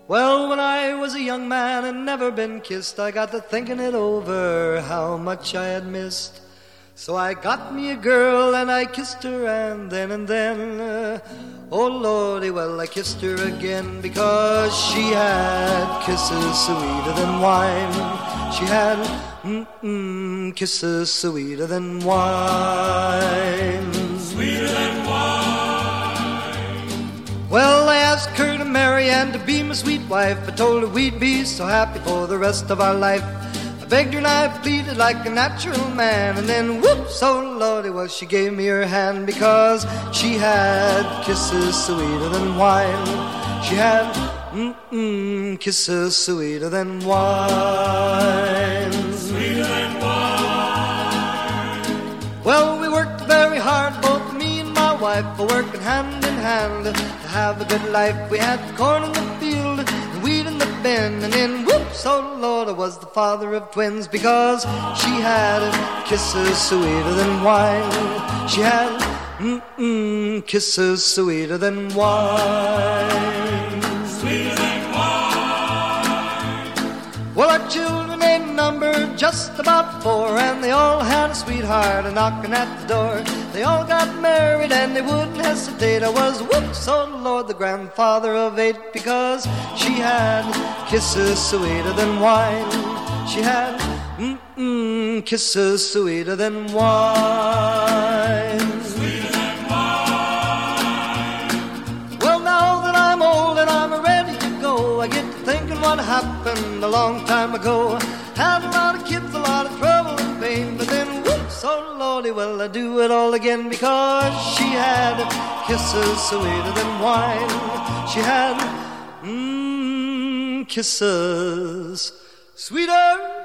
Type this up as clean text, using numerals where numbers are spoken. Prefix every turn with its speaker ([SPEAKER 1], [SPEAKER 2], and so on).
[SPEAKER 1] Well, when I was a young man and never been kissed, I got to thinking it over, how much I had missed. So I got me a girl and I kissed her and then, oh Lordy, well I kissed her again because she had kisses sweeter than wine. She had kisses sweeter than wine.
[SPEAKER 2] Sweeter than wine.
[SPEAKER 1] Well, I asked her to marry and to be my sweet wife. I told her we'd be so happy for the rest of our life. I begged her and I pleaded like a natural man. And then, whoops, oh Lordy, well, she gave me her hand because she had kisses sweeter than wine. She had kisses sweeter than wine.
[SPEAKER 2] Sweeter than wine.
[SPEAKER 1] Well, we worked very hard, both me and my wife, for working hand in hand to have a good life. We had corn in the field and wheat in the bin, and then whoops, oh Lord, I was the father of twins because she had kisses sweeter than wine. She had kisses sweeter than wine.
[SPEAKER 2] Sweeter than wine.
[SPEAKER 1] Well, our children ain't numbered just about 4, and they all had a sweetheart a-knocking at the door. They all got married and they wouldn't hesitate. I was, whoops, oh Lord, the grandfather of 8 because she had kisses sweeter than wine. She had kisses sweeter than wine.
[SPEAKER 2] Sweeter than wine.
[SPEAKER 1] Well, now that I'm old and I'm ready to go, I get to thinking what happened a long time ago. Had a lot of kids, a lot of trouble and pain, but then whoops, oh Lordy, well I do it all again because she had kisses sweeter than wine. She had kisses sweeter